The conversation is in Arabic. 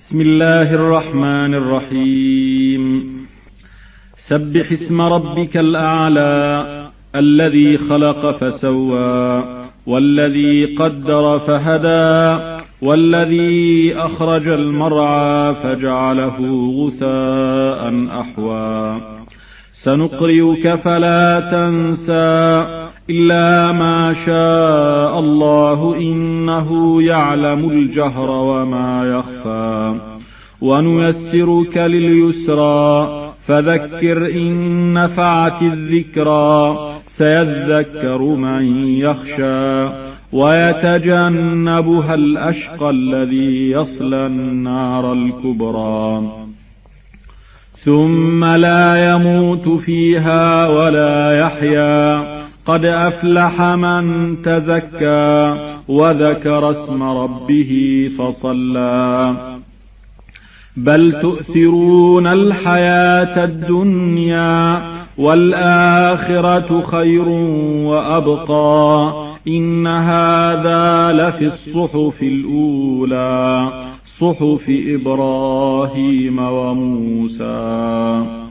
بسم الله الرحمن الرحيم. سبح اسم ربك الأعلى الذي خلق فسوى والذي قدر فهدى والذي أخرج المرعى فجعله غثاء أحوى سنقرئك فلا تنسى إلا ما شاء الله إنه يعلم الجهر وما يخفى ونيسرك لليسرى فذكر إن نفعت الذكرى سيذكر من يخشى ويتجنبها الأشقى الذي يصلى النار الكبرى ثم لا يموت فيها ولا يحيا قد أفلح من تزكى وذكر اسم ربه فصلى بل تؤثرون الحياة الدنيا والآخرة خير وأبقى إن هذا لفي الصحف الأولى صحف إبراهيم وموسى.